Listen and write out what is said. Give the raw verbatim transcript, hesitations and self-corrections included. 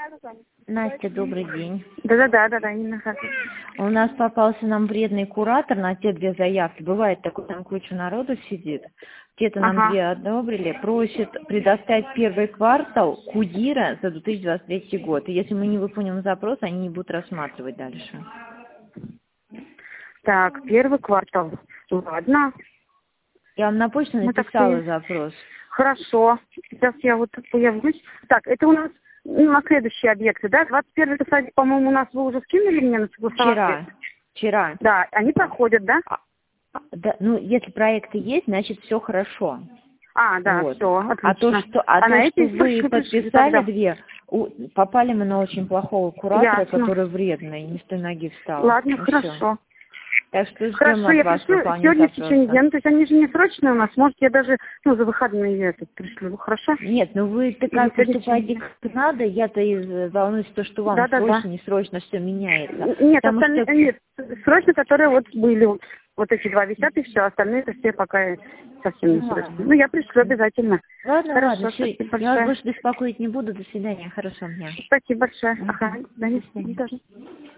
Настя, добрый день. Да-да-да, да-да, не нахожусь. У нас попался нам вредный куратор на те две заявки. Бывает такое, там куча народу сидит. Те-то нам Ага. две одобрили. Просит предоставить первый квартал КУДИРа за две тысячи двадцать третий год. И если мы не выполним запрос, они не будут рассматривать дальше. Так, первый квартал. Ладно. Я вам на почту Мы так написала и- запрос. Хорошо. Сейчас я вот появлюсь. Так, это у нас ну, на следующие объекты, да? двадцать первый садик, по-моему, у нас вы уже скинули мне на согласование? Вчера. Вчера. Да, они проходят, да? А, да, ну, если проекты есть, значит, все хорошо. А, да, Вот. все, отлично. А то, что, а А то, на эти что вы источники пришли подписали тогда? две, у- попали мы на очень плохого куратора, Ясно. который вредный, не с той ноги встал. Ладно, И всё. хорошо. Так что ждем Хорошо, от я вас пришлю выполнения сегодня в течение запроса. дня. Ну, то есть они же не срочные у нас. Может, я даже, ну, за выходные этот пришлю. Хорошо? Нет, ну вы Или такая сегодня в поступаете течение как надо, я-то из- волнуюсь, то, что вам Да-да-да. срочно, не срочно все меняется. Н- Нет, Потому остальные, что, нет, срочно, которые вот были, вот, вот эти два висят, и все, остальные это все пока совсем не ну срочно. ладно. Ну, я пришлю обязательно. Ладно, Хорошо, ладно, все, спасибо я вас большое. больше беспокоить не буду, до свидания, хорошего дня. Спасибо большое. Мгм. Ага, до До свидания. свидания. Тоже.